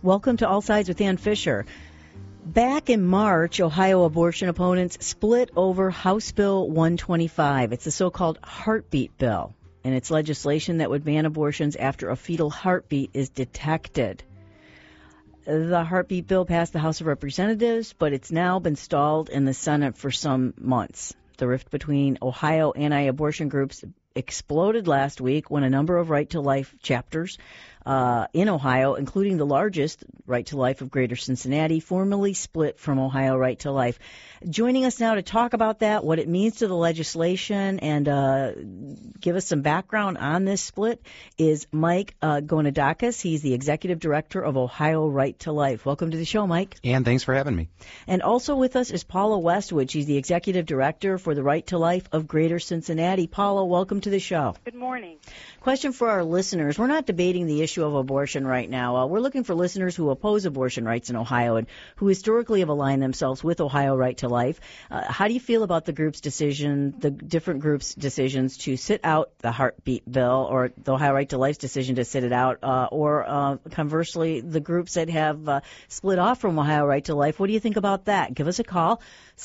Welcome to All Sides with Ann Fisher. Back in March, Ohio abortion opponents split over House Bill 125. It's the so-called heartbeat bill, and it's legislation that would ban abortions after a fetal heartbeat is detected. The heartbeat bill passed the House of Representatives, but it's now been stalled in the Senate for some months. The rift between Ohio anti-abortion groups exploded last week when a number of Right to Life chapters in Ohio, including the largest, Right to Life of Greater Cincinnati, formally split from Ohio Right to Life. Joining us now to talk about that, what it means to the legislation, and give us some background on this split is Mike Gonidakis. He's the Executive Director of Ohio Right to Life. Welcome to the show, Mike. And thanks for having me. And also with us is Paula Westwood. She's the Executive Director for the Right to Life of Greater Cincinnati. Paula, welcome to the show. Good morning. Question for our listeners. We're not debating the issue of abortion right now. We're looking for listeners who oppose abortion rights in Ohio and who historically have aligned themselves with Ohio Right to Life. How do you feel about the group's decision, the different groups' decisions to sit out the heartbeat bill, or the Ohio Right to Life's decision to sit it out, or conversely, the groups that have split off from Ohio Right to Life? What do you think about that? Give us a call,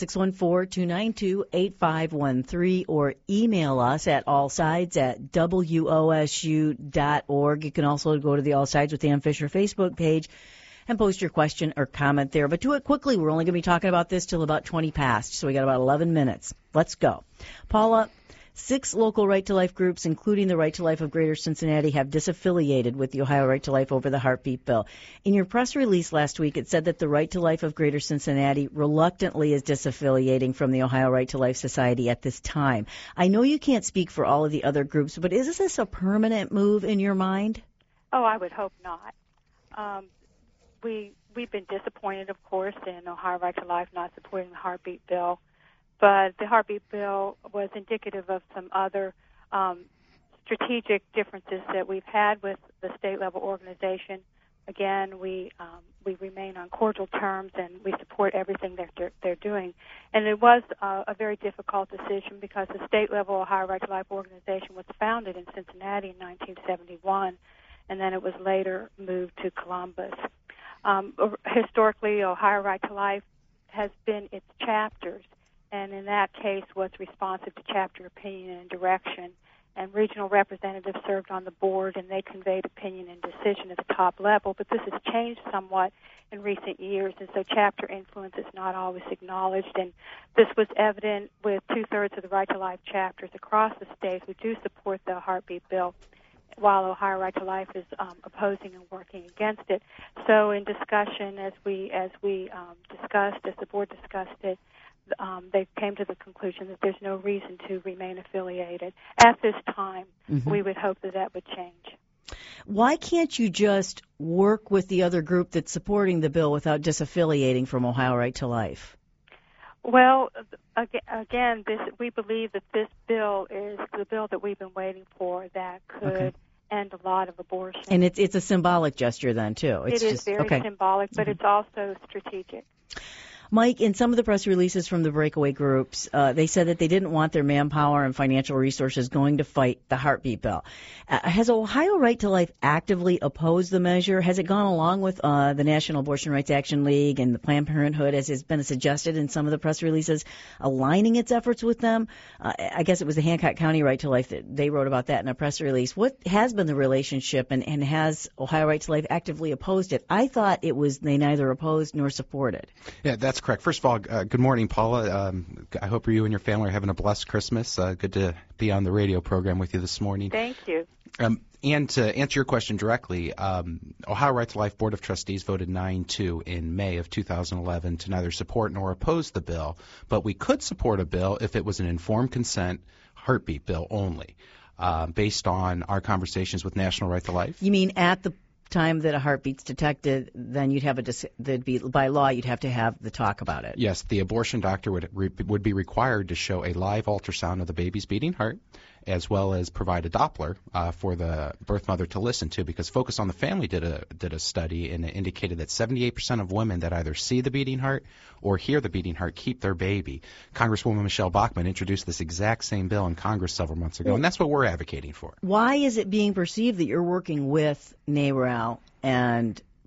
614-292-8513, or email us at allsides@wosu.org. You can also go to the All Sides with Ann Fisher Facebook page and post your question or comment there. But do it quickly. We're only going to be talking about this till about 20 past, so we got about 11 minutes. Let's go. Paula, 6 local Right to Life groups, including the Right to Life of Greater Cincinnati, have disaffiliated with the Ohio Right to Life over the heartbeat bill. In your press release last week, it said that the Right to Life of Greater Cincinnati reluctantly is disaffiliating from the Ohio Right to Life Society at this time. I know you can't speak for all of the other groups, but is this a permanent move in your mind? Oh, I would hope not. We've been disappointed, of course, in Ohio Right to Life not supporting the heartbeat bill, but the heartbeat bill was indicative of some other strategic differences that we've had with the state-level organization. Again, we remain on cordial terms, and we support everything they're doing. And it was a very difficult decision because the state-level Ohio Right to Life organization was founded in Cincinnati in 1971, and then it was later moved to Columbus. Historically, Ohio Right to Life has been its chapters, and in that case was responsive to chapter opinion and direction. And regional representatives served on the board, and they conveyed opinion and decision at the top level. But this has changed somewhat in recent years, and so chapter influence is not always acknowledged. And this was evident with 2/3 of the Right to Life chapters across the state who do support the heartbeat bill, while Ohio Right to Life is opposing and working against it. So in discussion, as the board discussed it, they came to the conclusion that there's no reason to remain affiliated. At this time, we would hope that would change. Why can't you just work with the other group that's supporting the bill without disaffiliating from Ohio Right to Life? Well, again, we believe that this bill is the bill that we've been waiting for that could end a lot of abortion. And it's a symbolic gesture then, too. It is very symbolic, but it's also strategic. Mike, in some of the press releases from the breakaway groups, they said that they didn't want their manpower and financial resources going to fight the heartbeat bill. Has Ohio Right to Life actively opposed the measure? Has it gone along with the National Abortion Rights Action League and the Planned Parenthood, as has been suggested in some of the press releases, aligning its efforts with them? I guess it was the Hancock County Right to Life that they wrote about that in a press release. What has been the relationship, and has Ohio Right to Life actively opposed it? I thought it was they neither opposed nor supported. Yeah, that's correct. First of all, good morning, Paula. I hope you and your family are having a blessed Christmas. Good to be on the radio program with you this morning. Thank you. And to answer your question directly, Ohio Right to Life Board of Trustees voted 9-2 in May of 2011 to neither support nor oppose the bill, but we could support a bill if it was an informed consent heartbeat bill only, based on our conversations with National Right to Life. You mean at the time that a heartbeat's detected, then you'd have by law you'd have to have the talk about it. Yes, the abortion doctor would be required to show a live ultrasound of the baby's beating heart, as well as provide a Doppler for the birth mother to listen to, because Focus on the Family did a study, and it indicated that 78% of women that either see the beating heart or hear the beating heart keep their baby. Congresswoman Michelle Bachmann introduced this exact same bill in Congress several months ago, and that's what we're advocating for. Why is it being perceived that you're working with NARAL and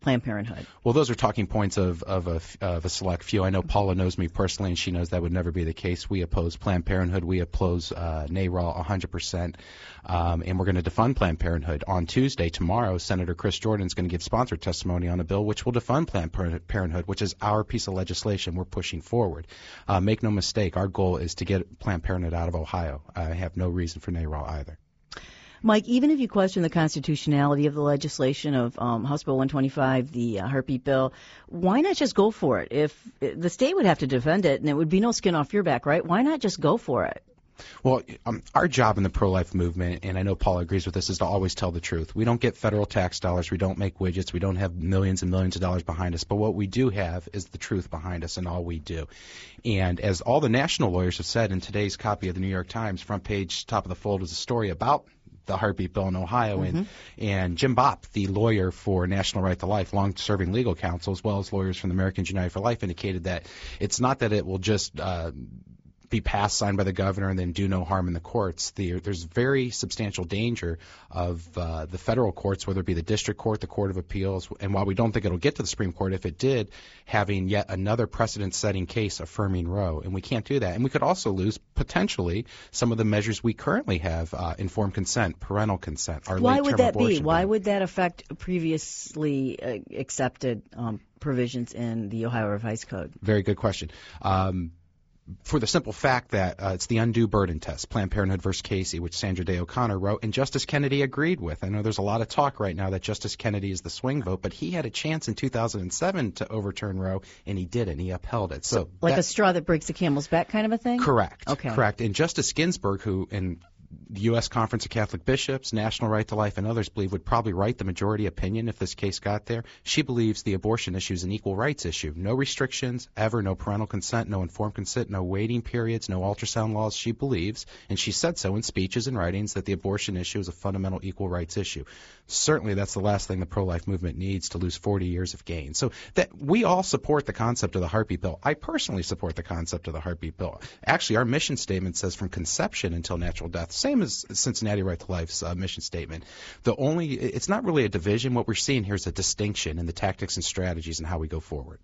Planned Parenthood? Well, those are talking points of a select few. I know Paula knows me personally, and she knows that would never be the case. We oppose Planned Parenthood. We oppose NARAL 100%, and we're going to defund Planned Parenthood. On Tuesday, tomorrow, Senator Chris Jordan is going to give sponsored testimony on a bill which will defund Planned Parenthood, which is our piece of legislation we're pushing forward. Make no mistake, our goal is to get Planned Parenthood out of Ohio. I have no reason for NARAL either. Mike, even if you question the constitutionality of the legislation of House Bill 125, the heartbeat bill, why not just go for it? If the state would have to defend it, and it would be no skin off your back, right? Why not just go for it? Well, our job in the pro-life movement, and I know Paul agrees with this, is to always tell the truth. We don't get federal tax dollars. We don't make widgets. We don't have millions and millions of dollars behind us. But what we do have is the truth behind us in all we do. And as all the national lawyers have said in today's copy of the New York Times, front page, top of the fold is a story about the heartbeat bill in Ohio, and Jim Bopp, the lawyer for National Right to Life, long-serving legal counsel, as well as lawyers from the Americans United for Life, indicated that it's not that it will just be passed, signed by the governor, and then do no harm in the courts. There's very substantial danger of the federal courts, whether it be the district court, the Court of Appeals, and while we don't think it'll get to the Supreme Court, if it did, having yet another precedent-setting case affirming Roe, and we can't do that. And we could also lose, potentially, some of the measures we currently have, informed consent, parental consent, our Why late-term would that abortion be? Why ban. would that affect previously accepted provisions in the Ohio Revised Code? Very good question. For the simple fact that it's the undue burden test, Planned Parenthood versus Casey, which Sandra Day O'Connor wrote, and Justice Kennedy agreed with. I know there's a lot of talk right now that Justice Kennedy is the swing vote, but he had a chance in 2007 to overturn Roe, and he didn't. He upheld it. So like a straw that breaks the camel's back kind of a thing? Correct. Okay. Correct. And Justice Ginsburg, who in the U.S. Conference of Catholic Bishops, National Right to Life, and others believe would probably write the majority opinion if this case got there. She believes the abortion issue is an equal rights issue. No restrictions, ever, no parental consent, no informed consent, no waiting periods, no ultrasound laws. She believes, and she said so in speeches and writings, that the abortion issue is a fundamental equal rights issue. Certainly that's the last thing the pro-life movement needs, to lose 40 years of gain. So that we all support the concept of the heartbeat bill. I personally support the concept of the heartbeat bill. Actually, our mission statement says from conception until natural death, same as Cincinnati Right to Life's mission statement. It's not really a division. What we're seeing here is a distinction in the tactics and strategies and how we go forward.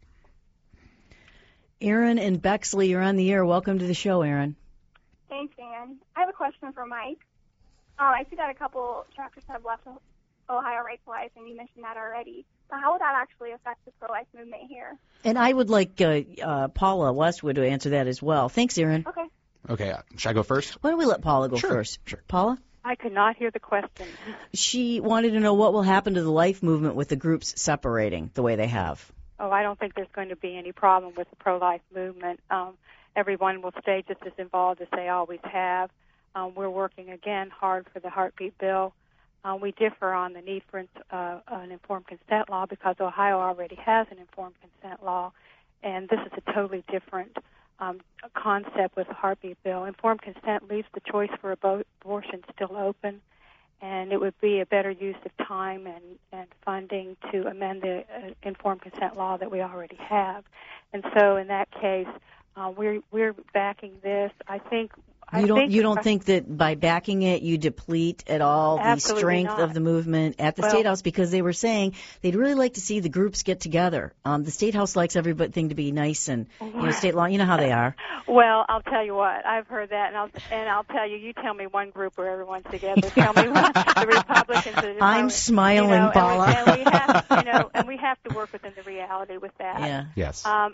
Aaron and Bexley, you're on the air. Welcome to the show, Aaron. Thanks, Ann. I have a question for Mike. I see that a couple chapters have left Ohio Right to Life, and you mentioned that already. But how would that actually affect the pro-life movement here? And I would like Paula Westwood to answer that as well. Thanks, Aaron. Okay. Should I go first? Why don't we let Paula go Sure. first? Sure. Paula? I could not hear the question. She wanted to know what will happen to the life movement with the groups separating the way they have. Oh, I don't think there's going to be any problem with the pro-life movement. Everyone will stay just as involved as they always have. We're working, again, hard for the heartbeat bill. We differ on the need for an informed consent law because Ohio already has an informed consent law, and this is a totally different concept with the heartbeat bill. Informed consent leaves the choice for abortion still open, and it would be a better use of time and funding to amend the informed consent law that we already have. And so in that case, we're backing this. You don't think that by backing it you deplete at all the strength of the movement at the State House, because they were saying they'd really like to see the groups get together. The State House likes everything to be nice and state law. You know how they are. Well, I'll tell you what. I've heard that, and I'll tell you. You tell me one group where everyone's together. Tell me what the Republicans. I'm smiling, Paula. And we have to work within the reality with that. Yeah. Yes. But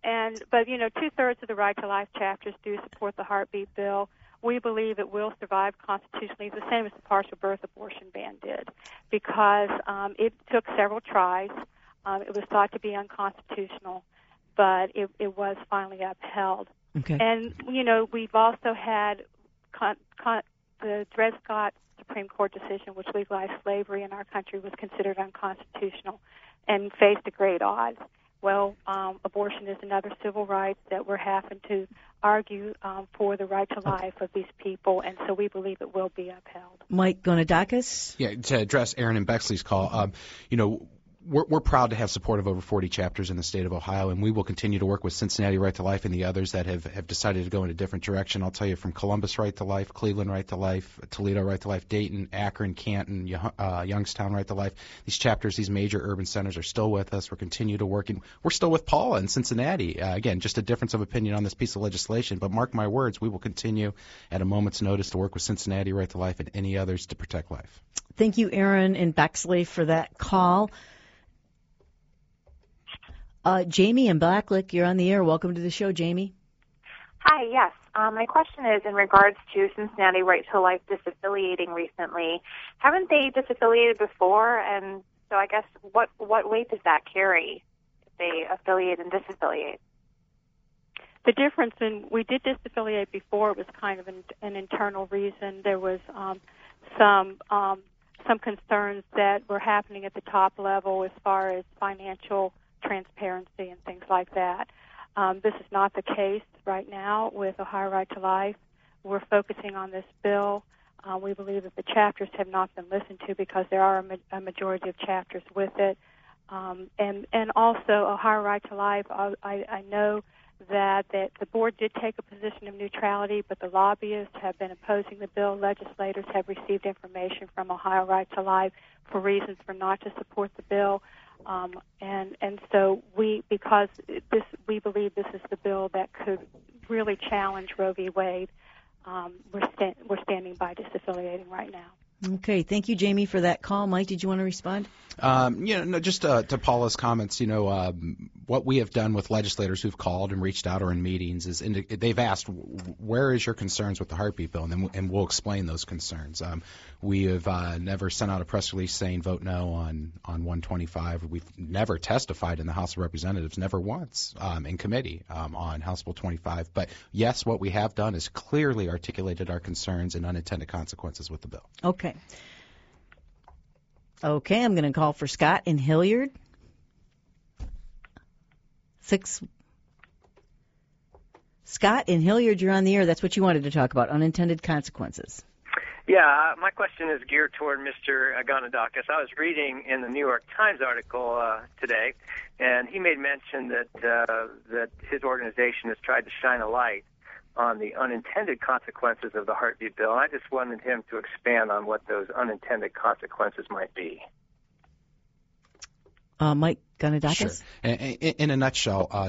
2/3 of the Right to Life chapters do support the heartbeat bill. We believe it will survive constitutionally, the same as the partial birth abortion ban did, because it took several tries. It was thought to be unconstitutional, but it was finally upheld. Okay. And, we've also had the Dred Scott Supreme Court decision, which legalized slavery in our country, was considered unconstitutional and faced a great odds. Well, abortion is another civil right that we're having to argue for the right to life of these people, and so we believe it will be upheld. Mike Gonadakis? Yeah, to address Aaron and Bexley's call, We're proud to have support of over 40 chapters in the state of Ohio, and we will continue to work with Cincinnati Right to Life and the others that have decided to go in a different direction. I'll tell you, from Columbus Right to Life, Cleveland Right to Life, Toledo Right to Life, Dayton, Akron, Canton, Youngstown Right to Life, these chapters, these major urban centers are still with us. We're continue to work. We're still with Paula in Cincinnati. Again, just a difference of opinion on this piece of legislation, but mark my words, we will continue at a moment's notice to work with Cincinnati Right to Life and any others to protect life. Thank you, Aaron in Bexley, for that call. Jamie in Blacklick, you're on the air. Welcome to the show, Jamie. Hi, yes. My question is in regards to Cincinnati Right to Life disaffiliating recently. Haven't they disaffiliated before? And so I guess what weight does that carry if they affiliate and disaffiliate? The difference we did disaffiliate before. It was kind of an internal reason. There was some concerns that were happening at the top level as far as financial transparency and things like that. This is not the case right now with Ohio Right to Life. We're focusing on this bill. We believe that the chapters have not been listened to because there are a majority of chapters with it. And also Ohio Right to Life, I know that the board did take a position of neutrality, but the lobbyists have been opposing the bill. Legislators have received information from Ohio Right to Life for reasons for not to support the bill. And so we believe this is the bill that could really challenge Roe v. Wade. We're standing by disaffiliating right now. Okay, thank you, Jamie, for that call. Mike, did you want to respond? Just to Paula's comments, what we have done with legislators who've called and reached out or in meetings is they've asked, where is your concerns with the heartbeat bill? And we'll explain those concerns. We have never sent out a press release saying vote no on 125. We've never testified in the House of Representatives, never once in committee on House Bill 25. But, yes, what we have done is clearly articulated our concerns and unintended consequences with the bill. Okay, I'm going to call for Scott in Hilliard. Scott in Hilliard, you're on the air. That's what you wanted to talk about, unintended consequences. Yeah, my question is geared toward Mr. Aganadakis. I was reading in the New York Times article today, and he made mention that his organization has tried to shine a light on the unintended consequences of the heartbeat bill. And I just wanted him to expand on what those unintended consequences might be. Mike Ganadakis? Sure. In a nutshell,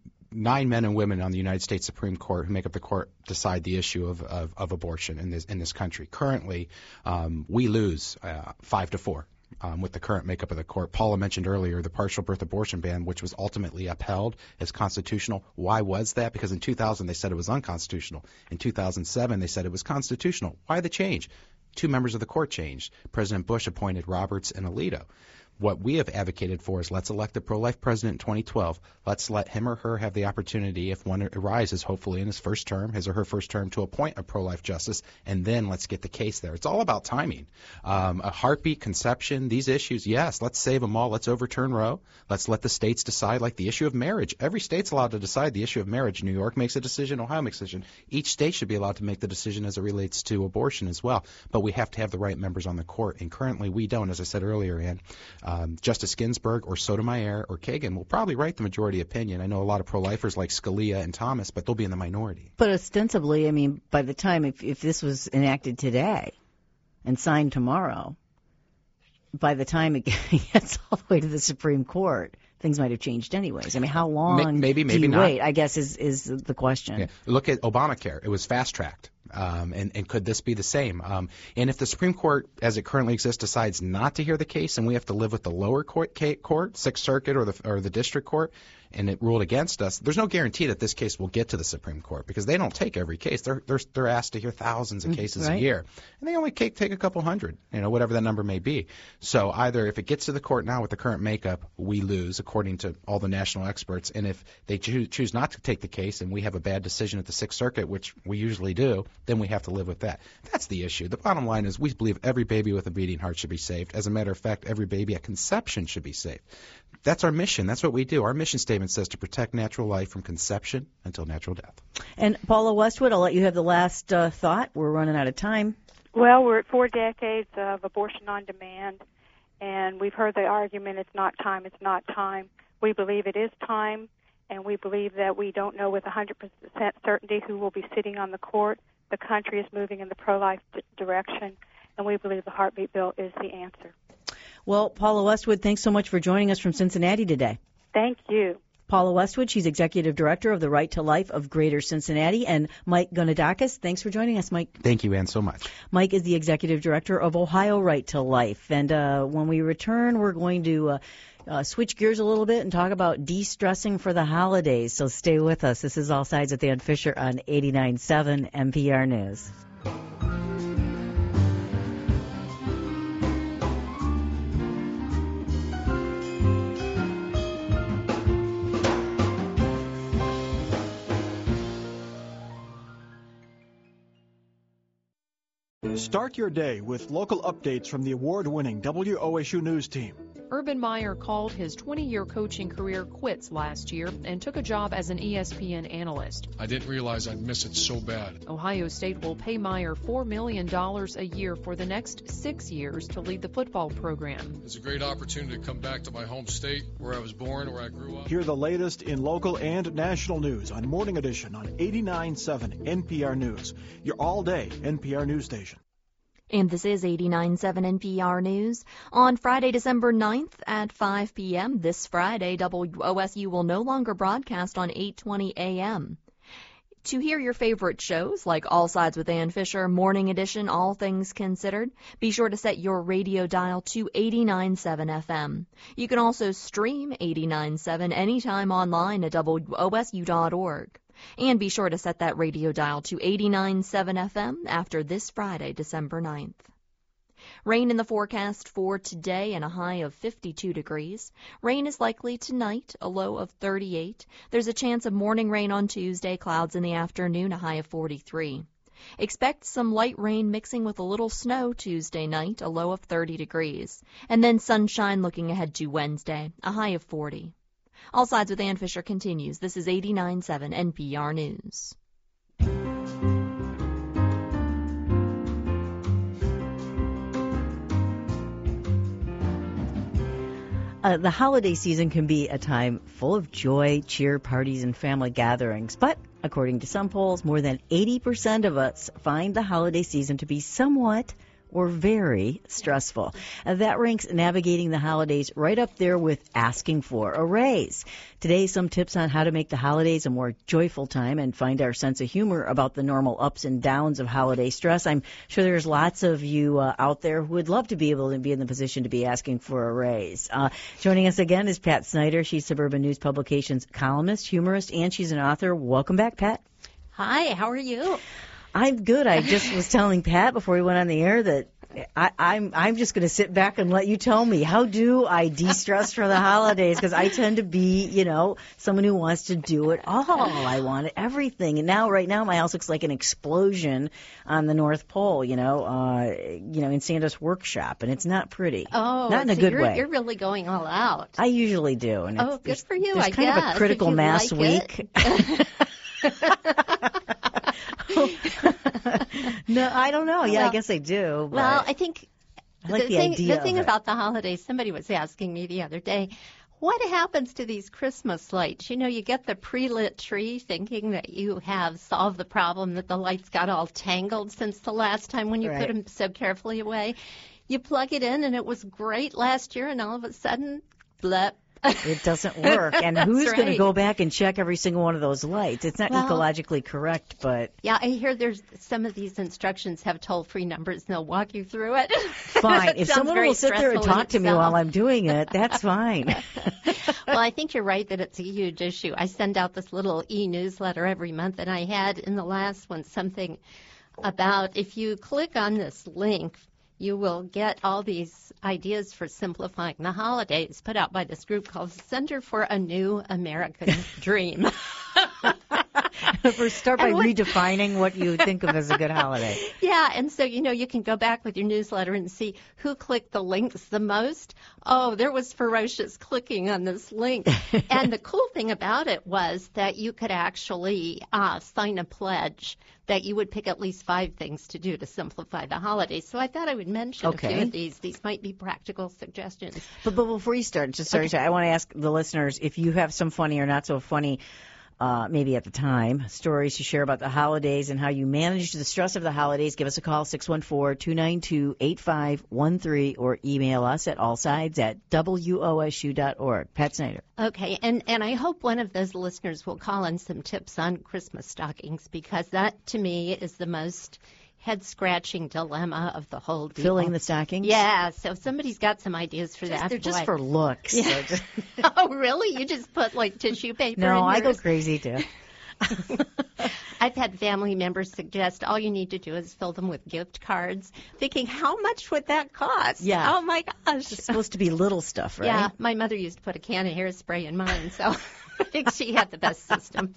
9 men and women on the United States Supreme Court who make up the court decide the issue of abortion in this country. Currently, we lose 5-4. With the current makeup of the court. Paula mentioned earlier the partial birth abortion ban, which was ultimately upheld as constitutional. Why was that? Because in 2000 they said it was unconstitutional. In 2007 they said it was constitutional. Why the change? 2 members of the court changed. President Bush appointed Roberts and Alito. What we have advocated for is let's elect a pro-life president in 2012. Let's let him or her have the opportunity, if one arises, hopefully in his first term, his or her first term, to appoint a pro-life justice, and then let's get the case there. It's all about timing. A heartbeat, conception, these issues, yes, let's save them all. Let's overturn Roe. Let's let the states decide, like the issue of marriage. Every state's allowed to decide the issue of marriage. New York makes a decision. Ohio makes a decision. Each state should be allowed to make the decision as it relates to abortion as well. But we have to have the right members on the court, and currently we don't, as I said earlier, Ann. Justice Ginsburg or Sotomayor or Kagan will probably write the majority opinion. I know a lot of pro-lifers like Scalia and Thomas, but they'll be in the minority. But ostensibly, I mean, by the time, if this was enacted today and signed tomorrow, by the time it gets all the way to the Supreme Court, things might have changed anyways. I mean, how long maybe do you not. wait, I guess, is the question. Yeah. Look at Obamacare. It was fast-tracked. And could this be the same? And if the Supreme Court, as it currently exists, decides not to hear the case and we have to live with the lower court, Sixth Circuit or the district court, and it ruled against us, there's no guarantee that this case will get to the Supreme Court because they don't take every case. They're asked to hear thousands of cases a year, and they only take a couple hundred, whatever that number may be. So either if it gets to the court now with the current makeup, we lose, according to all the national experts, and if they choose not to take the case and we have a bad decision at the Sixth Circuit, which we usually do, then we have to live with that. That's the issue. The bottom line is we believe every baby with a beating heart should be saved. As a matter of fact, every baby at conception should be saved. That's our mission. That's what we do. Our mission statement says to protect natural life from conception until natural death. And Paula Westwood, I'll let you have the last thought. We're running out of time. Well, we're at 4 decades of abortion on demand, And we've heard the argument, it's not time, it's not time. We believe it is time, and we believe that we don't know with 100% certainty who will be sitting on the court. The country is moving in the pro-life direction, and we believe the heartbeat bill is the answer. Well, Paula Westwood, thanks so much for joining us from Cincinnati today. Thank you. Paula Westwood, she's Executive Director of the Right to Life of Greater Cincinnati. And Mike Gunadakis, thanks for joining us, Mike. Thank you, Ann, so much. Mike is the Executive Director of Ohio Right to Life. And when we return, we're going to switch gears a little bit and talk about de-stressing for the holidays. So stay with us. This is All Sides with Ann Fisher on 89.7 NPR News. Start your day with local updates from the award-winning WOSU News team. Urban Meyer called his 20-year coaching career quits last year and took a job as an ESPN analyst. I didn't realize I'd miss it so bad. Ohio State will pay Meyer $4 million a year for the next 6 years to lead the football program. It's a great opportunity to come back to my home state, where I was born, where I grew up. Hear the latest in local and national news on Morning Edition on 89.7 NPR News, your all-day NPR news station. And this is 89.7 NPR News. On Friday, December 9th at 5 p.m. this Friday, WOSU will no longer broadcast on 8:20 a.m. To hear your favorite shows like All Sides with Ann Fisher, Morning Edition, All Things Considered, be sure to set your radio dial to 89.7 FM. You can also stream 89.7 anytime online at WOSU.org. And be sure to set that radio dial to 89.7 FM after this Friday, December 9th. Rain in the forecast for today and a high of 52 degrees. Rain is likely tonight, a low of 38. There's a chance of morning rain on Tuesday, clouds in the afternoon, a high of 43. Expect some light rain mixing with a little snow Tuesday night, a low of 30 degrees. And then sunshine looking ahead to Wednesday, a high of 40. All Sides with Ann Fisher continues. This is 89.7 NPR News. The holiday season can be a time full of joy, cheer, parties, and family gatherings. But according to some polls, more than 80% of us find the holiday season to be somewhat or very stressful. That ranks navigating the holidays right up there with asking for a raise. Today, some tips on how to make the holidays a more joyful time and find our sense of humor about the normal ups and downs of holiday stress. I'm sure there's lots of you out there who would love to be able to be in the position to be asking for a raise. Joining us again is Pat Snyder. She's Suburban News Publications columnist, humorist, and she's an author. Welcome back, Pat. Hi, how are you? I'm good. I just was telling Pat before we went on the air that I'm just going to sit back and let you tell me, how do I de-stress for the holidays? Because I tend to be, someone who wants to do it all. I want everything. And right now my house looks like an explosion on the North Pole, in Santa's workshop, and it's not pretty. Oh, not in a good way. You're really going all out. I usually do. And good for you, I guess. There's kind of a critical mass week. No, I don't know. Yeah, I guess I do. Well, I think I like the thing about the holidays, somebody was asking me the other day, what happens to these Christmas lights? You get the pre-lit tree thinking that you have solved the problem, that the lights got all tangled since the last time when you put them so carefully away. You plug it in, and it was great last year, and all of a sudden, blep. It doesn't work. And who's going to go back and check every single one of those lights? It's not ecologically correct, but... Yeah, I hear there's some of these instructions have toll-free numbers, and they'll walk you through it. Fine. If someone will sit there and talk to me while I'm doing it, that's fine. Well, I think you're right that it's a huge issue. I send out this little e-newsletter every month, and I had in the last one something about if you click on this link, you will get all these ideas for simplifying the holidays put out by this group called Center for a New American Dream. First, start by redefining what you think of as a good holiday. Yeah, and so, you can go back with your newsletter and see who clicked the links the most. Oh, there was ferocious clicking on this link. And the cool thing about it was that you could actually sign a pledge that you would pick at least 5 things to do to simplify the holidays. So I thought I would mention a few of these. These might be practical suggestions. But before you start, I want to ask the listeners if you have some funny or not so funny, maybe at the time, stories to share about the holidays and how you managed the stress of the holidays. Give us a call, 614-292-8513, or email us at allsides@wosu.org. Pat Snyder. Okay, and I hope one of those listeners will call in some tips on Christmas stockings, because that, to me, is the most head-scratching dilemma of the whole deal. Filling the stockings? Yeah, so if somebody's got some ideas for that. They're just for looks. Yeah. So Oh, really? You just put, tissue paper in No, yours? I go crazy, too. I've had family members suggest all you need to do is fill them with gift cards, thinking, how much would that cost? Yeah. Oh, my gosh. It's supposed to be little stuff, right? Yeah, my mother used to put a can of hairspray in mine, so I think she had the best system.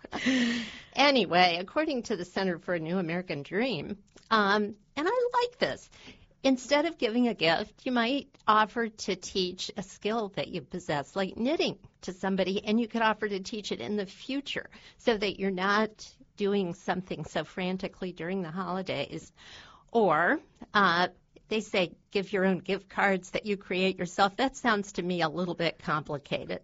Anyway, according to the Center for a New American Dream, and I like this, instead of giving a gift, you might offer to teach a skill that you possess, like knitting, to somebody, and you could offer to teach it in the future so that you're not doing something so frantically during the holidays. Or they say give your own gift cards that you create yourself. That sounds to me a little bit complicated.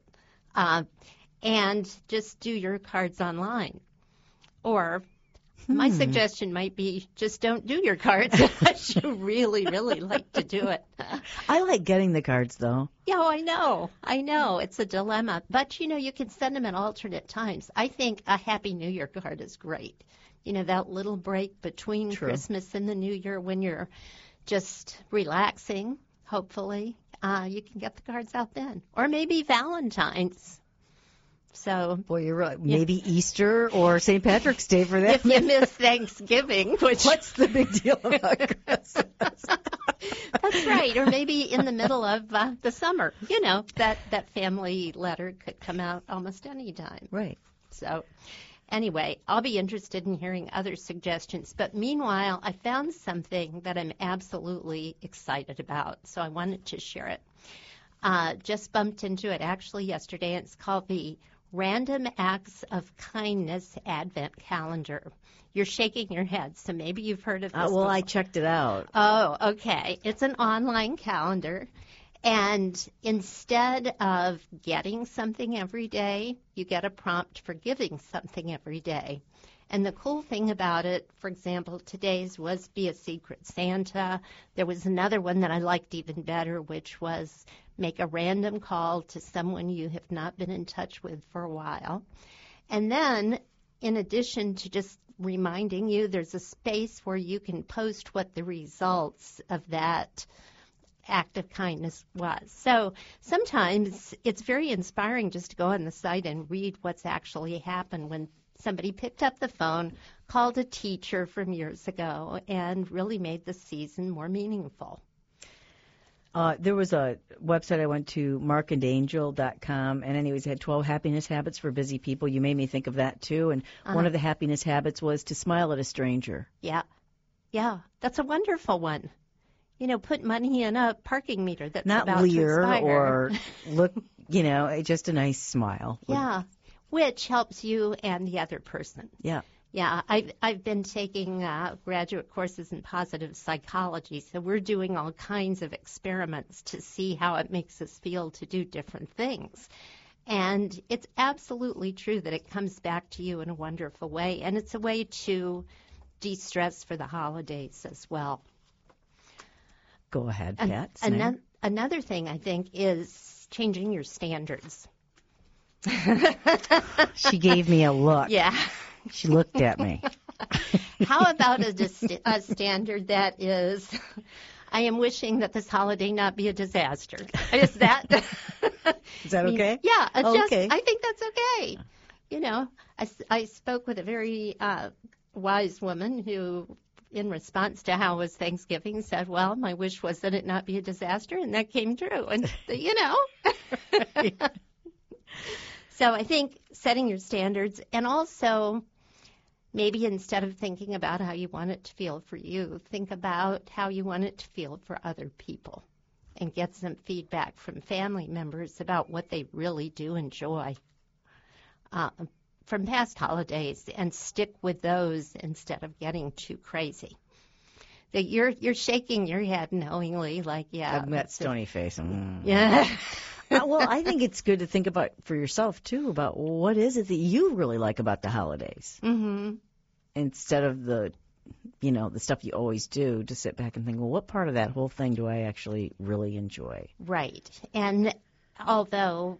And just do your cards online. Or my suggestion might be just don't do your cards unless you really, really like to do it. I like getting the cards, though. Yeah, I know. It's a dilemma. But, you can send them at alternate times. I think a Happy New Year card is great. That little break between Christmas and the New Year when you're just relaxing, hopefully. You can get the cards out then. Or maybe Valentine's. So, boy, you're right. Maybe Easter or St. Patrick's Day for that. If you miss Thanksgiving, what's the big deal about Christmas? That's right. Or maybe in the middle of the summer, that family letter could come out almost any time. Right. So, anyway, I'll be interested in hearing other suggestions. But meanwhile, I found something that I'm absolutely excited about, so I wanted to share it. Just bumped into it actually yesterday. It's called the Random Acts of Kindness Advent Calendar. You're shaking your head, so maybe you've heard of this before. I checked it out. Oh, okay. It's an online calendar, and instead of getting something every day, you get a prompt for giving something every day. And the cool thing about it, for example, today's was Be a Secret Santa. There was another one that I liked even better, which was make a random call to someone you have not been in touch with for a while. And then, in addition to just reminding you, there's a space where you can post what the results of that act of kindness was. So sometimes it's very inspiring just to go on the site and read what's actually happened when somebody picked up the phone, called a teacher from years ago, and really made the season more meaningful. There was a website I went to, markandangel.com, and anyways, it had 12 happiness habits for busy people. You made me think of that, too. And one of the happiness habits was to smile at a stranger. Yeah. Yeah. That's a wonderful one. Put money in a parking meter that's not about leer to expire. Or look, just a nice smile. Yeah. Which helps you and the other person. Yeah. Yeah, I've been taking graduate courses in positive psychology, so we're doing all kinds of experiments to see how it makes us feel to do different things. And it's absolutely true that it comes back to you in a wonderful way, and it's a way to de-stress for the holidays as well. Go ahead, Pat. Another thing, I think, is changing your standards. She gave me a look. Yeah. She looked at me. How about a standard that is, I am wishing that this holiday not be a disaster. Is that okay? Yeah. Okay. I think that's okay. I spoke with a very wise woman who, in response to how was Thanksgiving, said, well, my wish was that it not be a disaster, and that came true. And, So I think setting your standards and also maybe instead of thinking about how you want it to feel for you, think about how you want it to feel for other people and get some feedback from family members about what they really do enjoy from past holidays, and stick with those instead of getting too crazy. That you're shaking your head knowingly, like, yeah. I've met stony face. Yeah. Well, I think it's good to think about for yourself, too, about what is it that you really like about the holidays. Mm-hmm. Instead of the stuff you always do, to sit back and think, well, what part of that whole thing do I actually really enjoy? Right. And although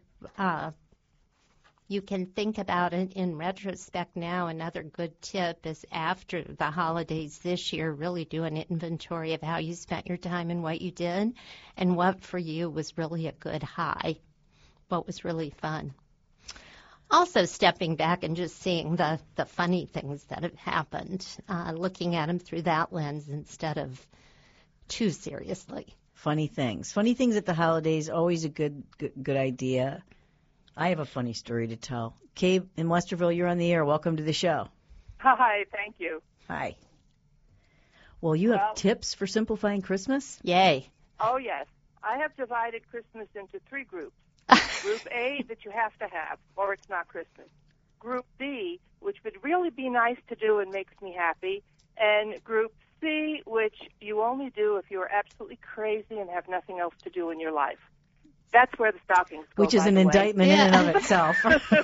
you can think about it in retrospect now, another good tip is after the holidays this year, really do an inventory of how you spent your time and what you did, and what for you was really a good high, what was really fun. Also stepping back and just seeing the funny things that have happened, looking at them through that lens instead of too seriously. Funny things. Funny things at the holidays, always a good idea. I have a funny story to tell. Kay in Westerville, you're on the air. Welcome to the show. Hi, thank you. Hi. Well, you have tips for simplifying Christmas? Yay. Oh, yes. I have divided Christmas into 3 groups. Group A, that you have to have, or it's not Christmas. Group B, which would really be nice to do and makes me happy. And Group C, which you only do if you're absolutely crazy and have nothing else to do in your life. That's where the stockings go. Which is an indictment in and of itself.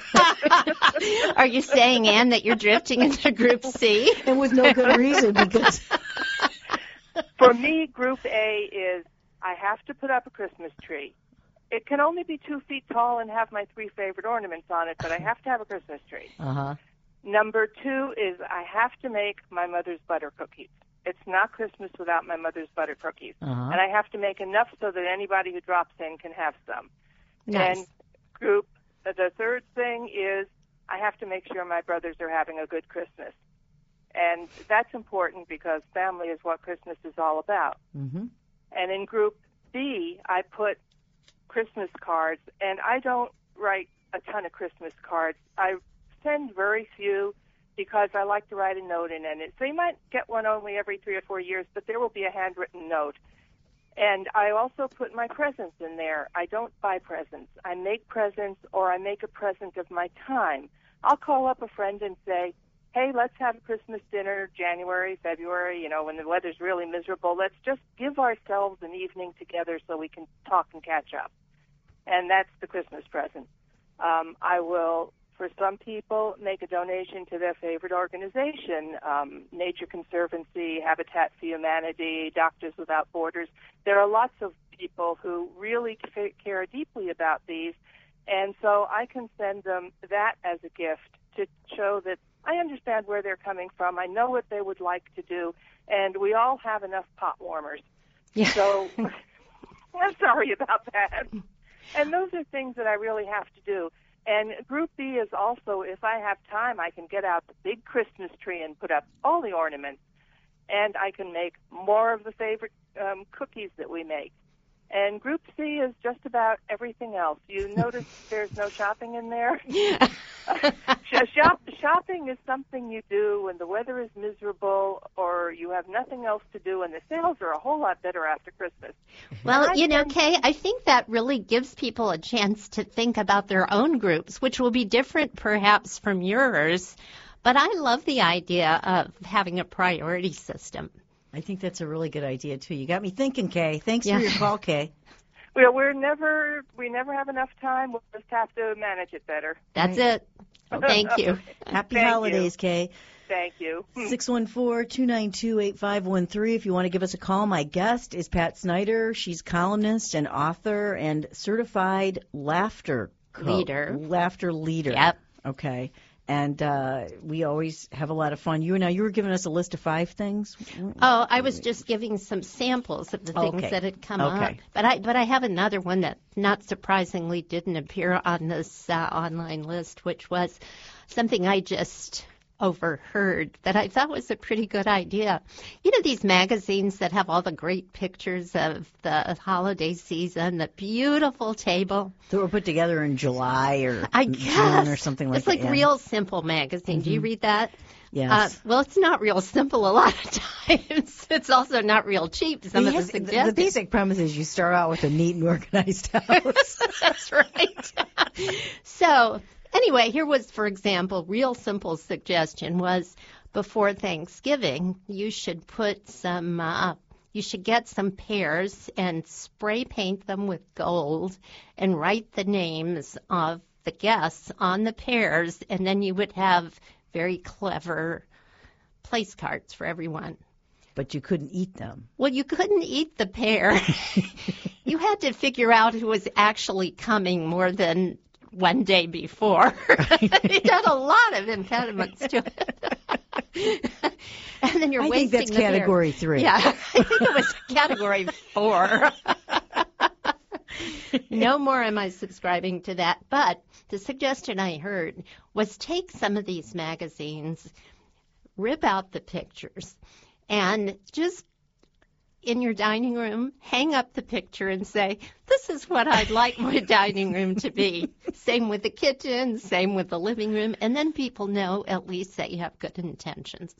Are you saying, Ann, that you're drifting into Group C? And with no good reason, because... For me, Group A is I have to put up a Christmas tree. It can only be 2 feet tall and have my 3 favorite ornaments on it, but I have to have a Christmas tree. Uh-huh. Number 2 is I have to make my mother's butter cookies. It's not Christmas without my mother's butter cookies. Uh-huh. And I have to make enough so that anybody who drops in can have some. Nice. And the third thing is I have to make sure my brothers are having a good Christmas. And that's important because family is what Christmas is all about. Mm-hmm. And in Group B, I put Christmas cards, and I don't write a ton of Christmas cards. I send very few because I like to write a note in it. So you might get one only every 3 or 4 years, but there will be a handwritten note. And I also put my presents in there. I don't buy presents. I make presents, or I make a present of my time. I'll call up a friend and say, hey, let's have a Christmas dinner, January, February, when the weather's really miserable. Let's just give ourselves an evening together so we can talk and catch up. And that's the Christmas present. I will, for some people, make a donation to their favorite organization, Nature Conservancy, Habitat for Humanity, Doctors Without Borders. There are lots of people who really care deeply about these, and so I can send them that as a gift to show that I understand where they're coming from. I know what they would like to do, and we all have enough pot warmers. Yeah. So I'm sorry about that. And those are things that I really have to do. And Group B is also, if I have time, I can get out the big Christmas tree and put up all the ornaments, and I can make more of the favorite cookies that we make. And Group C is just about everything else. You notice there's no shopping in there? Shopping is something you do when the weather is miserable or you have nothing else to do, and the sales are a whole lot better after Christmas. Well, Kay, I think that really gives people a chance to think about their own groups, which will be different perhaps from yours. But I love the idea of having a priority system. I think that's a really good idea, too. You got me thinking, Kay. Thanks for your call, Kay. Well, we never have enough time. We'll just have to manage it better. That's it. Thank you. Happy holidays, Kay. Thank you. 614-292-8513. If you want to give us a call, my guest is Pat Snyder. She's columnist and author and certified laughter leader. Yep. Okay. And we always have a lot of fun. You were giving us a list of 5 things. Oh, I was just giving some samples of the things that had come up. But I have another one that, not surprisingly, didn't appear on this online list, which was something I just overheard that I thought was a pretty good idea. These magazines that have all the great pictures of the holiday season, the beautiful table. That were put together in July or I June or something like that. It's like Real Simple magazine. Mm-hmm. Do you read that? Yes. Well, it's not real simple a lot of times. It's also not real cheap. Some of the suggestions. The basic premise is you start out with a neat and organized house. That's right. So, anyway, here was, for example, real simple suggestion was before Thanksgiving, you should put some, you should get some pears and spray paint them with gold and write the names of the guests on the pears, and then you would have very clever place cards for everyone. But you couldn't eat them. Well, you couldn't eat the pear. You had to figure out who was actually coming more than one day before. It had a lot of impediments to it. And then you're I wasting think that's category 3. Yeah, I think it was category 4. No more am I subscribing to that. But the suggestion I heard was take some of these magazines, rip out the pictures, and just in your dining room, hang up the picture and say, this is what I'd like my dining room to be. Same with the kitchen, same with the living room, and then people know at least that you have good intentions.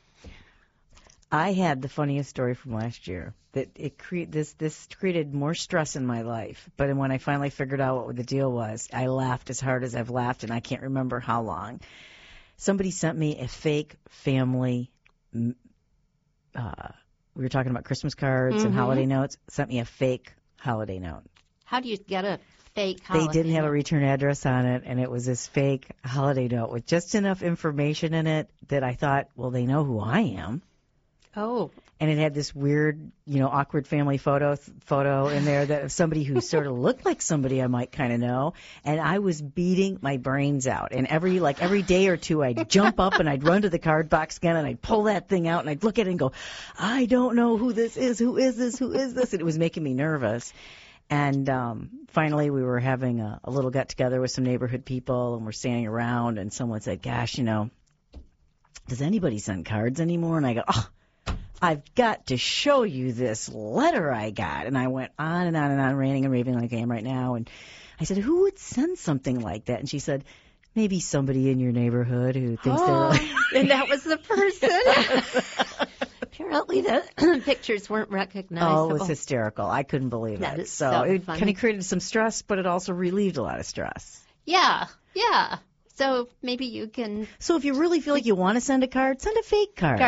I had the funniest story from last year that this created more stress in my life. But when I finally figured out what the deal was, I laughed as hard as I've laughed, and I can't remember how long. Somebody sent me a fake family. We were talking about Christmas cards and holiday notes. Sent me a fake holiday note. How do you get a fake holiday note? They didn't have a return address on it, and it was this fake holiday note with just enough information in it that I thought, well, they know who I am. Oh. And it had this weird, awkward family photo in there that of somebody who sort of looked like somebody I might kind of know. And I was beating my brains out. And every day or two, I'd jump up and I'd run to the card box again and I'd pull that thing out and I'd look at it and go, I don't know who this is. Who is this? Who is this? And it was making me nervous. And finally, we were having a little get together with some neighborhood people, and we're standing around, and someone said, gosh, does anybody send cards anymore? And I go, I've got to show you this letter I got. And I went on and on and on, ranting and raving like I am right now. And I said, who would send something like that? And she said, maybe somebody in your neighborhood who thinks they're like... And that was the person? Apparently the pictures weren't recognizable. Oh, it was hysterical. I couldn't believe that it. Is so it funny. kind of created some stress, but it also relieved a lot of stress. Yeah. So maybe you can... So if you really feel like you want to send a card, send a fake card.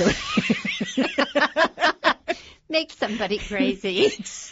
Make somebody crazy.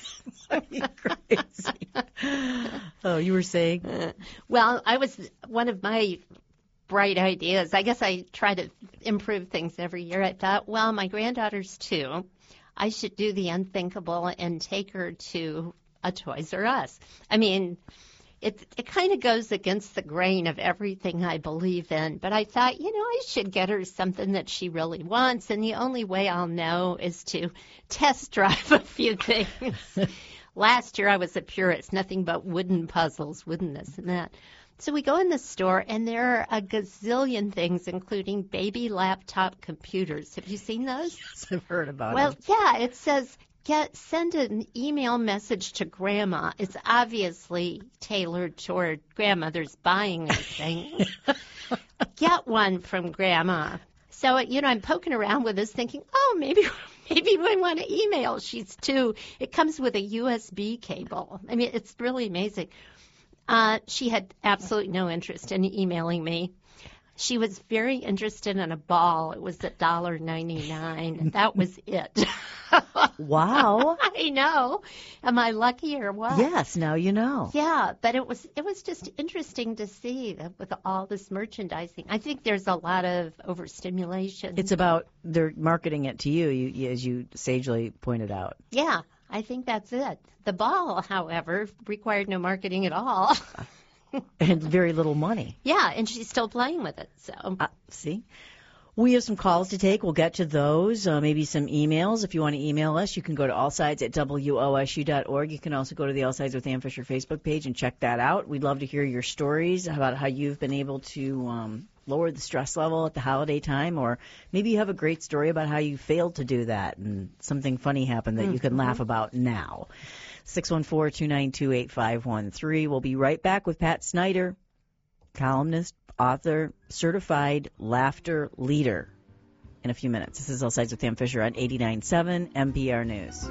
Oh, you were saying? Well, one of my bright ideas, I guess I try to improve things every year. I thought, well, my granddaughter's 2. I should do the unthinkable and take her to a Toys R Us. I mean... It kind of goes against the grain of everything I believe in, but I thought, I should get her something that she really wants, and the only way I'll know is to test drive a few things. Last year I was a purist, nothing but wooden puzzles, wooden this and that. So we go in the store, and there are a gazillion things, including baby laptop computers. Have you seen those? Yes, I've heard about them. Well, yeah, it says... Send an email message to Grandma. It's obviously tailored toward grandmothers buying these things. Get one from Grandma. So, I'm poking around with this thinking, maybe we want to email. She's 2. It comes with a USB cable. I mean, it's really amazing. She had absolutely no interest in emailing me. She was very interested in a ball. It was $1.99, and that was it. Wow. I know. Am I lucky or what? Yes, now you know. Yeah, but it was just interesting to see that with all this merchandising. I think there's a lot of overstimulation. It's about they're marketing it to you, as you sagely pointed out. Yeah, I think that's it. The ball, however, required no marketing at all. And very little money. Yeah, and she's still playing with it. So see? We have some calls to take. We'll get to those, maybe some emails. If you want to email us, you can go to allsides@wosu.org. You can also go to the All Sides with Ann Fisher Facebook page and check that out. We'd love to hear your stories about how you've been able to lower the stress level at the holiday time, or maybe you have a great story about how you failed to do that and something funny happened that you can laugh about now. 614-292-8513. We'll be right back with Pat Snyder columnist, author, certified laughter leader in a few minutes. This is All Sides with Ann Fisher on 89.7 NPR News.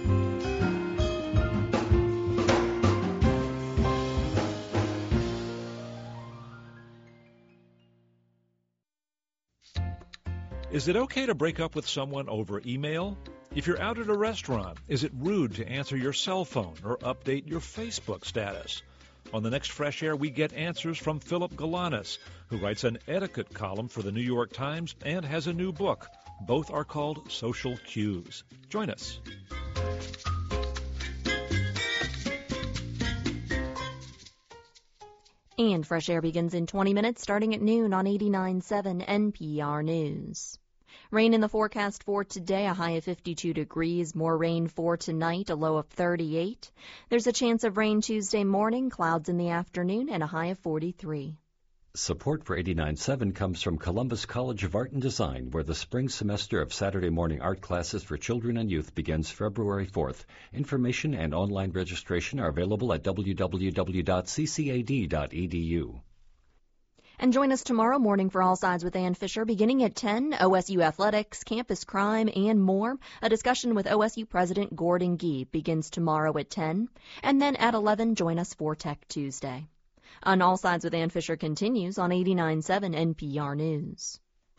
Is it okay to break up with someone over email? If you're out at a restaurant, is it rude to answer your cell phone or update your Facebook status? On the next Fresh Air, we get answers from Philip Galanis, who writes an etiquette column for the New York Times and has a new book. Both are called Social Cues. Join us. And Fresh Air begins in 20 minutes, starting at noon on 89.7 NPR News. Rain in the forecast for today, a high of 52 degrees. More rain for tonight, a low of 38. There's a chance of rain Tuesday morning, clouds in the afternoon, and a high of 43. Support for 89.7 comes from Columbus College of Art and Design, where the spring semester of Saturday morning art classes for children and youth begins February 4th. Information and online registration are available at www.ccad.edu. And join us tomorrow morning for All Sides with Ann Fisher, beginning at 10, OSU athletics, campus crime, and more. A discussion with OSU President Gordon Gee begins tomorrow at 10. And then at 11, join us for Tech Tuesday. On All Sides with Ann Fisher continues on 89.7 NPR News.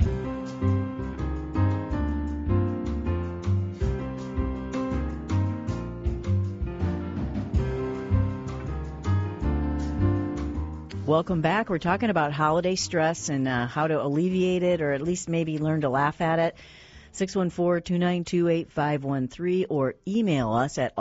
Welcome back. We're talking about holiday stress and how to alleviate it, or at least maybe learn to laugh at it. 614-292-8513 or email us at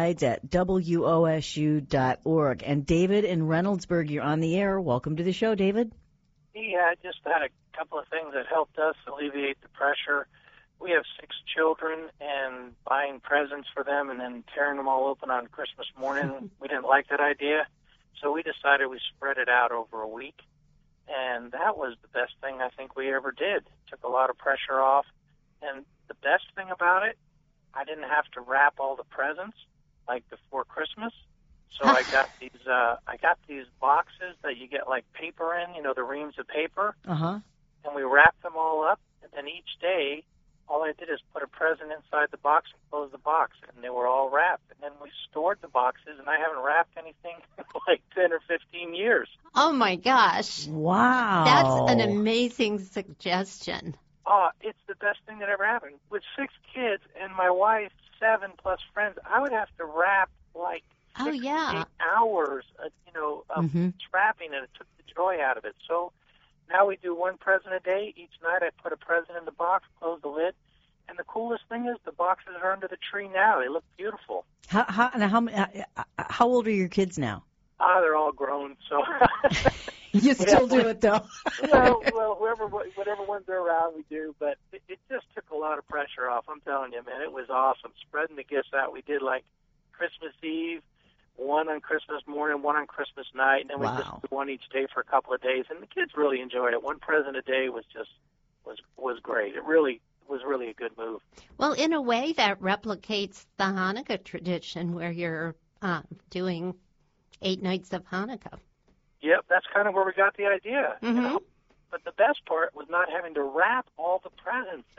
allsides@wosu.org. And David in Reynoldsburg, you're on the air. Welcome to the show, David. Yeah, I just had a couple of things that helped us alleviate the pressure. We have 6 children, and buying presents for them and then tearing them all open on Christmas morning, we didn't like that idea. So we decided we spread it out over a week, and that was the best thing I think we ever did. Took a lot of pressure off, and the best thing about it, I didn't have to wrap all the presents like before Christmas. So I got these boxes that you get like paper in, the reams of paper, and we wrapped them all up, and then each day all I did is put a present inside the box and close the box, and they were all wrapped. And then we stored the boxes, and I haven't wrapped anything in like 10 or 15 years. Oh, my gosh. Wow. That's an amazing suggestion. Oh, it's the best thing that ever happened. With 6 kids and my wife, 7 plus friends, I would have to wrap like 6 to 8 hours, of wrapping, and it took the joy out of it. So now we do one present a day. Each night I put a present in the box, close the lid, and the coolest thing is the boxes are under the tree now. They look beautiful. How old are your kids now? They're all grown, so. You still do it, though. well, whatever ones are around, we do. But it just took a lot of pressure off. I'm telling you, man, it was awesome. Spreading the gifts out. We did like Christmas Eve, one on Christmas morning, one on Christmas night, and then we just did one each day for a couple of days. And the kids really enjoyed it. One present a day was great. It really was really a good move. Well, in a way, that replicates the Hanukkah tradition where you're doing 8 nights of Hanukkah. Yep, that's kind of where we got the idea. Mm-hmm. But the best part was not having to wrap all the presents.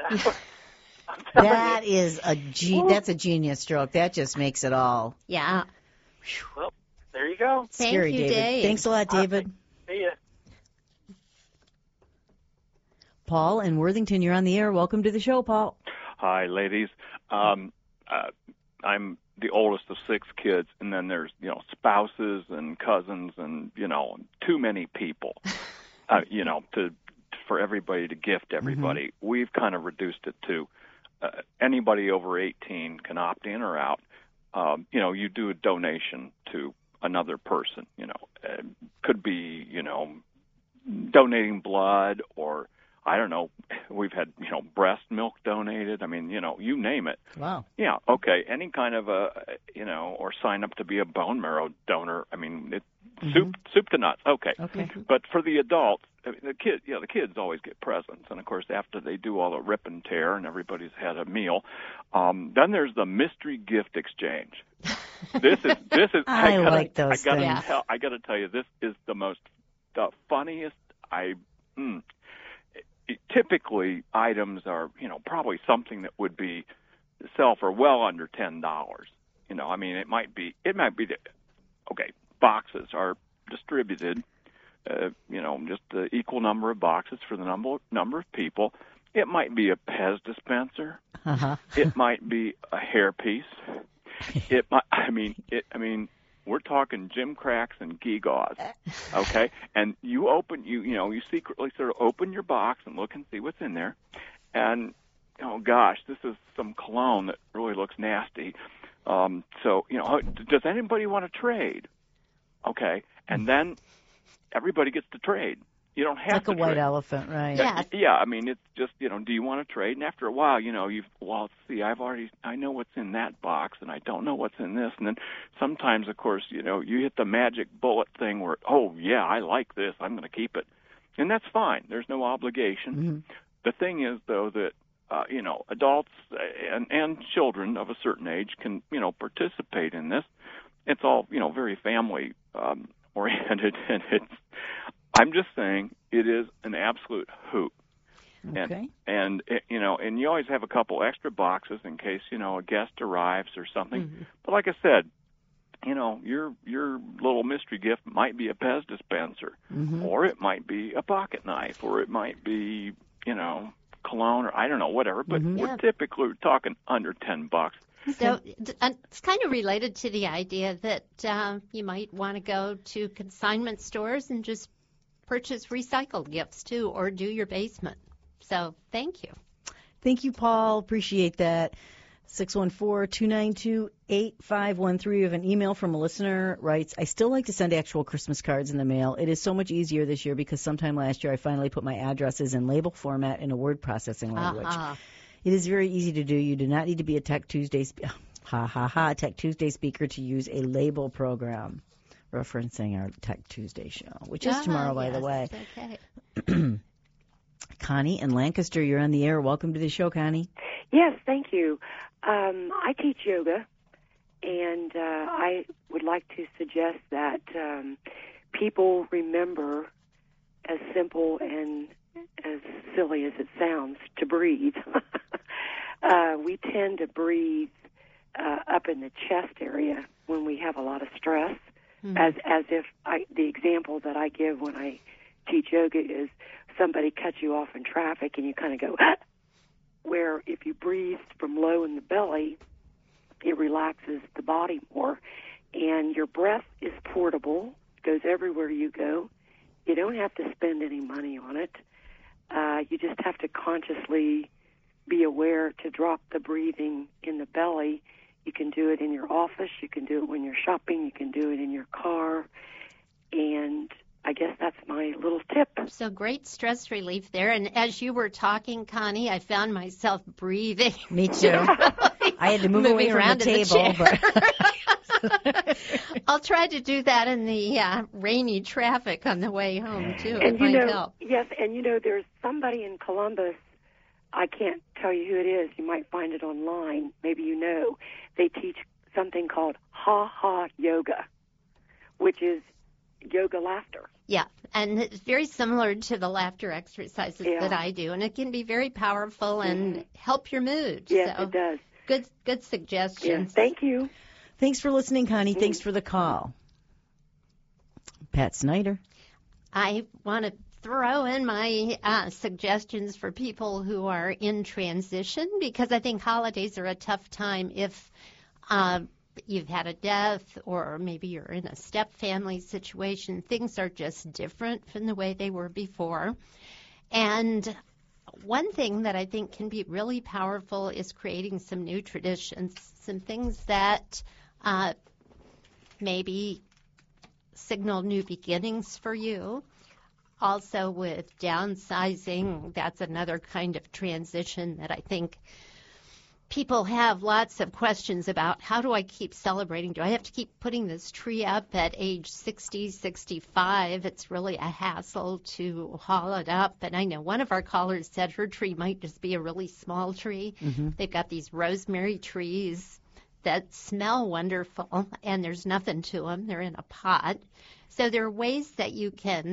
That's a genius stroke. That just makes it all. Yeah. Well, there you go. Scary, Thank you, David. Thanks a lot, David. See ya. Paul in Worthington, you're on the air. Welcome to the show, Paul. Hi, ladies. I'm the oldest of 6 kids, and then there's, spouses and cousins and, too many people, for everybody to gift everybody. Mm-hmm. We've kind of reduced it to anybody over 18 can opt in or out. You do a donation to another person, could be, donating blood or, I don't know, we've had, breast milk donated. I mean, you name it. Wow. Yeah, okay. Any kind of or sign up to be a bone marrow donor. I mean, soup to nuts. Okay. But for the adults, the kids always get presents. And, of course, after they do all the rip and tear and everybody's had a meal, then there's the mystery gift exchange. This is I like those things. I got to tell you, this is the most the funniest. Typically, items are, probably something that would be sell for well under $10. I mean, it might be boxes are distributed, just the equal number of boxes for the number of people. It might be a Pez dispenser. Uh-huh. It might be a hairpiece. It might, we're talking Jim Cracks and Gewgaws, okay? And you secretly sort of open your box and look and see what's in there. And, oh, gosh, this is some cologne that really looks nasty. Does anybody want to trade? Okay, and then everybody gets to trade. You don't have to like a white trade. Elephant, right? Yeah, I mean, it's just, do you want to trade? And after a while, let's see, I know what's in that box, and I don't know what's in this. And then sometimes, of course, you hit the magic bullet thing where, oh, yeah, I like this, I'm going to keep it. And that's fine. There's no obligation. Mm-hmm. The thing is, though, that, adults and children of a certain age can, participate in this. It's all, very family oriented, and I'm just saying it is an absolute hoot. Okay. And you always have a couple extra boxes in case, a guest arrives or something. Mm-hmm. But like I said, your little mystery gift might be a Pez dispenser, mm-hmm. or it might be a pocket knife, or it might be, cologne, or I don't know, whatever. But Mm-hmm. we're typically talking under $10. So it's kind of related to the idea that you might want to go to consignment stores and just purchase recycled gifts, too, or do your basement. So thank you. Thank you, Paul. Appreciate that. 614-292-8513. We have an email from a listener writes, I still like to send actual Christmas cards in the mail. It is so much easier this year because sometime last year I finally put my addresses in label format in a word processing language. Uh-huh. It is very easy to do. You do not need to be a Tech Tuesday Tech Tuesday speaker to use a label program, referencing our Tech Tuesday show, which is tomorrow, by the way. Okay. Connie in Lancaster, you're on the air. Welcome to the show, Connie. Yes, thank you. I teach yoga, and I would like to suggest that people remember, as simple and as silly as it sounds, to breathe. We tend to breathe up in the chest area when we have a lot of stress, as if the example that I give when I teach yoga is somebody cuts you off in traffic and you kind of go, where if you breathe from low in the belly, it relaxes the body more, and your breath is portable, goes everywhere you go. You don't have to spend any money on it. You just have to consciously be aware to drop the breathing in the belly. You can do it in your office. You can do it when you're shopping. You can do it in your car. And I guess that's my little tip. So great stress relief there. And as you were talking, Connie, I found myself breathing. Me too. I had to move away from the table. I'll try to do that in the rainy traffic on the way home, too. And it might help. Yes, and there's somebody in Columbus, I can't tell you who it is. You might find it online. Maybe you know. They teach something called ha-ha yoga, which is yoga laughter. Yeah, and it's very similar to the laughter exercises that I do, and it can be very powerful and help your mood. Yes, so it does. Good suggestions. Yes, thank you. Thanks for listening, Connie. Thanks for the call. Pat Snyder. I want to throw in my suggestions for people who are in transition, because I think holidays are a tough time if you've had a death or maybe you're in a step family situation. Things are just different from the way they were before. And one thing that I think can be really powerful is creating some new traditions, some things that maybe signal new beginnings for you. Also with downsizing, that's another kind of transition that I think people have lots of questions about. How do I keep celebrating? Do I have to keep putting this tree up at age 60, 65? It's really a hassle to haul it up. And I know one of our callers said her tree might just be a really small tree. Mm-hmm. They've got these rosemary trees that smell wonderful, and there's nothing to them. They're in a pot. So there are ways that you can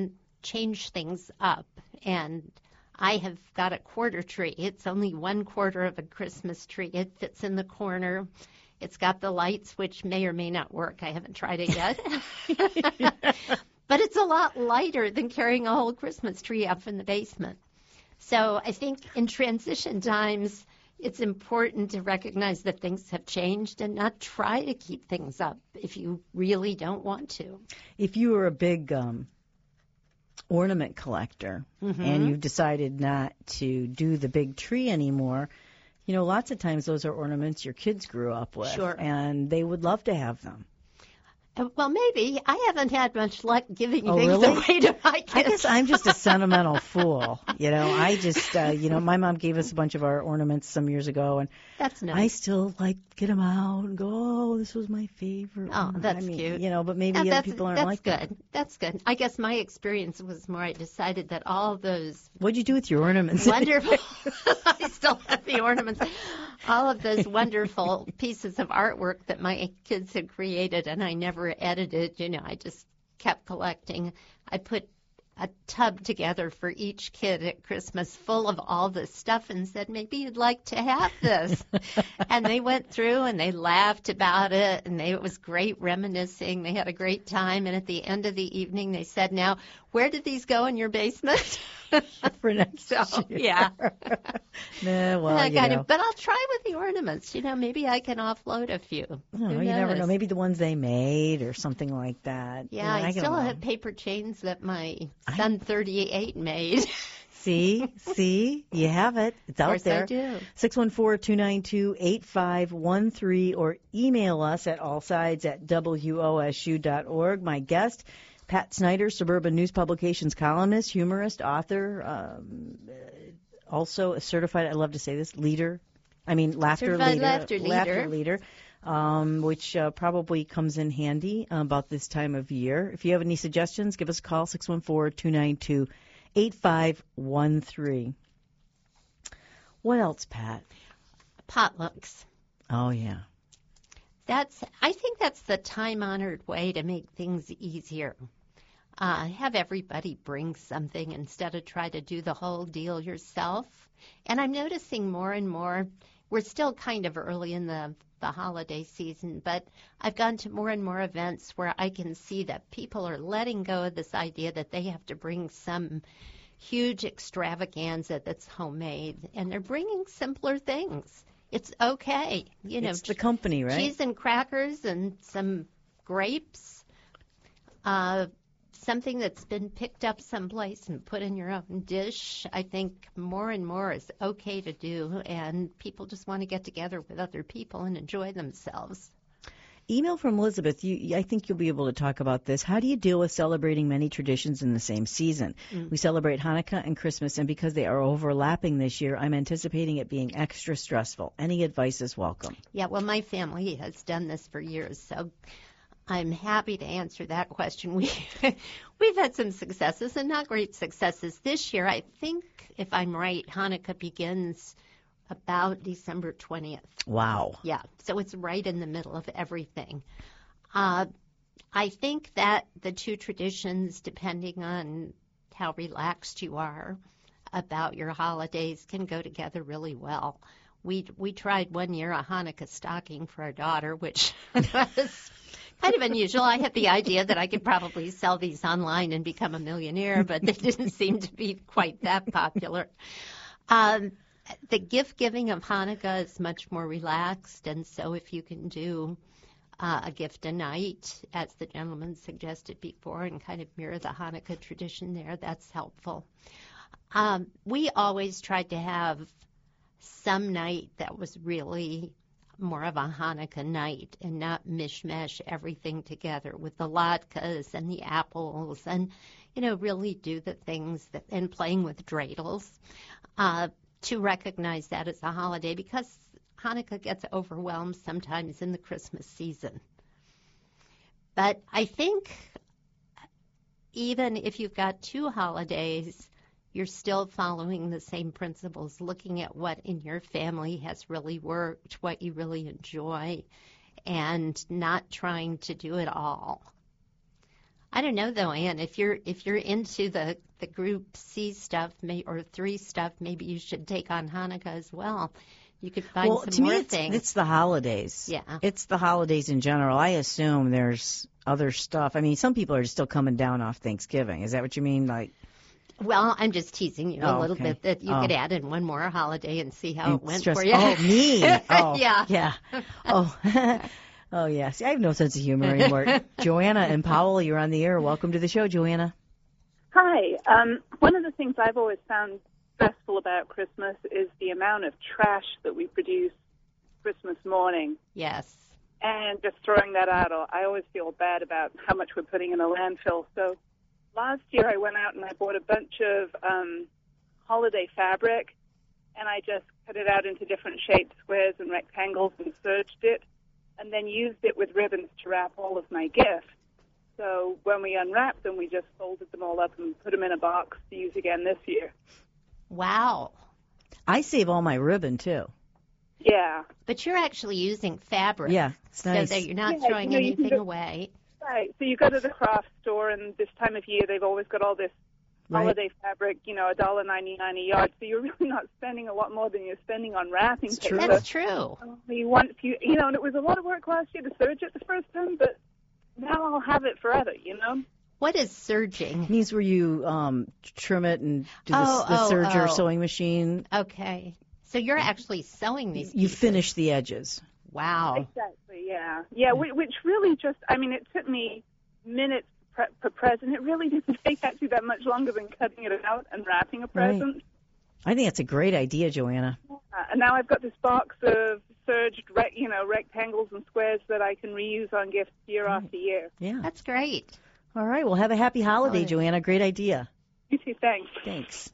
change things up. And I have got a quarter tree. It's only 1/4 of a Christmas tree. It fits in the corner. It's got the lights, which may or may not work. I haven't tried it yet. But it's a lot lighter than carrying a whole Christmas tree up in the basement. So I think in transition times, it's important to recognize that things have changed and not try to keep things up if you really don't want to. If you were a big ornament collector and you've decided not to do the big tree anymore, lots of times those are ornaments your kids grew up with. Sure. And they would love to have them. Well, maybe. I haven't had much luck giving things really? away to my kids. I guess I'm just a sentimental fool. I just, my mom gave us a bunch of our ornaments some years ago, and that's nice. I still get them out and go, oh, this was my favorite. Oh, that's cute. But maybe other people aren't like that. That's good. That's good. I guess my experience was more I decided that all of those. What'd you do with your ornaments? Wonderful. I still have the ornaments. All of those wonderful pieces of artwork that my kids had created, and I never edited. I just kept collecting. I put a tub together for each kid at Christmas full of all this stuff and said, maybe you'd like to have this. And they went through and they laughed about it, and it was great reminiscing. They had a great time. And at the end of the evening, they said, now, where did these go in your basement? For next year. Yeah. Well, But I'll try with the ornaments. Maybe I can offload a few. You never know. Maybe the ones they made or something like that. Yeah, I still have paper chains that my son 38 made. See, you have it. It's out there. Of course I do. 614-292-8513 or email us at allsides@wosu.org. My guest, Pat Snyder, Suburban News Publications columnist, humorist, author, also a certified, I love to say this, laughter leader, which probably comes in handy about this time of year. If you have any suggestions, give us a call, 614-292-8513. What else, Pat? Potlucks. Oh, yeah. I think that's the time-honored way to make things easier. Have everybody bring something instead of try to do the whole deal yourself. And I'm noticing more and more, we're still kind of early in the holiday season, but I've gone to more and more events where I can see that people are letting go of this idea that they have to bring some huge extravaganza that's homemade, and they're bringing simpler things. It's okay. It's the company, right? Cheese and crackers and some grapes, something that's been picked up someplace and put in your own dish. I think more and more is okay to do, and people just want to get together with other people and enjoy themselves. Email from Elizabeth. I think you'll be able to talk about this. How do you deal with celebrating many traditions in the same season? We celebrate Hanukkah and Christmas, and because they are overlapping this year, I'm anticipating it being extra stressful. Any advice is welcome. Yeah, well, my family has done this for years, so I'm happy to answer that question. We've had some successes and not great successes. This year, I think, if I'm right, Hanukkah begins about December 20th. Wow. Yeah, so it's right in the middle of everything. I think that the two traditions, depending on how relaxed you are about your holidays, can go together really well. We tried one year a Hanukkah stocking for our daughter, which was kind of unusual. I had the idea that I could probably sell these online and become a millionaire, but they didn't seem to be quite that popular. The gift-giving of Hanukkah is much more relaxed, and so if you can do a gift a night, as the gentleman suggested before, and kind of mirror the Hanukkah tradition there, that's helpful. We always tried to have some night that was really more of a Hanukkah night and not mishmash everything together with the latkes and the apples and, really do the things and playing with dreidels. To recognize that as a holiday, because Hanukkah gets overwhelmed sometimes in the Christmas season. But I think even if you've got two holidays, you're still following the same principles, looking at what in your family has really worked, what you really enjoy, and not trying to do it all. I don't know though, Ann. If you're into the group C stuff or 3 stuff, maybe you should take on Hanukkah as well. You could find some more things. It's the holidays. Yeah. It's the holidays in general. I assume there's other stuff. I mean, some people are still coming down off Thanksgiving. Is that what you mean? Like, well, I'm just teasing you a little bit that you could add in one more holiday and see how it went for you. Oh, me. Oh, yeah. Yeah. Oh. Oh, yeah. See, I have no sense of humor anymore. Joanna and Powell, you're on the air. Welcome to the show, Joanna. Hi. One of the things I've always found stressful about Christmas is the amount of trash that we produce Christmas morning. Yes. And just throwing that out, I always feel bad about how much we're putting in a landfill. So last year I went out and I bought a bunch of holiday fabric, and I just cut it out into different shapes, squares and rectangles, and serged it, and then used it with ribbons to wrap all of my gifts. So when we unwrapped them, we just folded them all up and put them in a box to use again this year. Wow. I save all my ribbon, too. Yeah. But you're actually using fabric. Yeah, it's nice. So that you're not throwing anything away. Right. So you go to the craft store, and this time of year they've always got all this holiday fabric, $1.99 a yard. So you're really not spending a lot more than you're spending on wrapping paper. That's true. And it was a lot of work last year to serge it the first time, but now I'll have it forever, What is serging? It means where you trim it and do the serger sewing machine. Okay. So you're actually sewing these pieces. You finish the edges. Wow. Exactly, yeah. Yeah, which really just, it took me minutes per present. It really didn't take actually that much longer than cutting it out and wrapping a present. Right. I think that's a great idea, Joanna. And now I've got this box of serged, rectangles and squares that I can reuse on gifts year after year. Yeah. That's great. All right. Well, have a happy holiday, Joanna. Great idea. You too. Thanks. Thanks.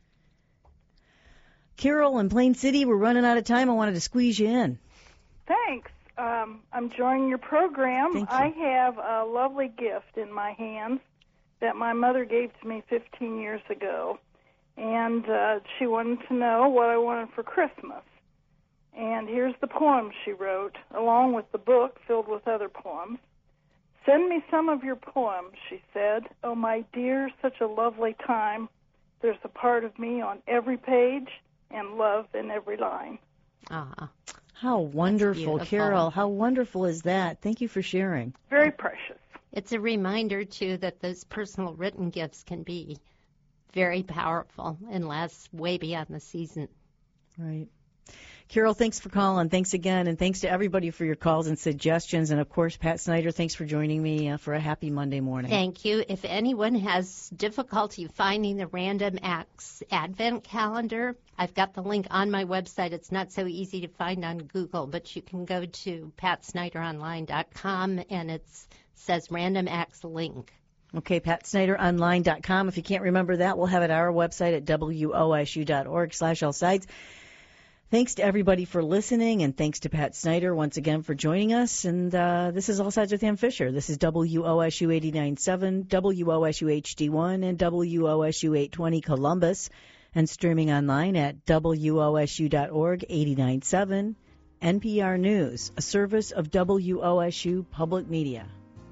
Carol in Plain City, we're running out of time. I wanted to squeeze you in. Thanks. I'm enjoying your program. Thank you. I have a lovely gift in my hands that my mother gave to me 15 years ago. And she wanted to know what I wanted for Christmas. And here's the poem she wrote, along with the book filled with other poems. Send me some of your poems, she said. Oh, my dear, such a lovely time. There's a part of me on every page and love in every line. Ah. How wonderful, Carol. How wonderful is that? Thank you for sharing. Very precious. It's a reminder, too, that those personal written gifts can be very powerful and last way beyond the season. Right. Carol, thanks for calling. Thanks again, and thanks to everybody for your calls and suggestions. And, of course, Pat Snyder, thanks for joining me for a happy Monday morning. Thank you. If anyone has difficulty finding the Random Acts Advent Calendar, I've got the link on my website. It's not so easy to find on Google, but you can go to PatSnyderOnline.com, and it says Random Acts link. Okay, PatSnyderOnline.com. If you can't remember that, we'll have it at our website at wosu.org/allsides. Thanks to everybody for listening, and thanks to Pat Snyder once again for joining us. And this is All Sides with Ann Fisher. This is WOSU 89.7, WOSU HD1, and WOSU 820 Columbus, and streaming online at WOSU.org 89.7. NPR News, a service of WOSU Public Media.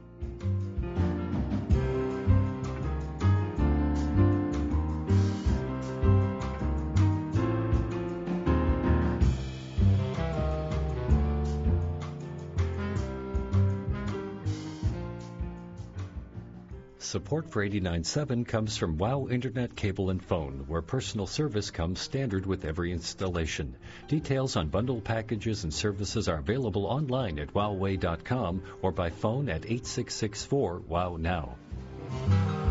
Support for 89.7 comes from WOW Internet Cable and Phone, where personal service comes standard with every installation. Details on bundled packages and services are available online at wowway.com or by phone at 8664-WOW-NOW.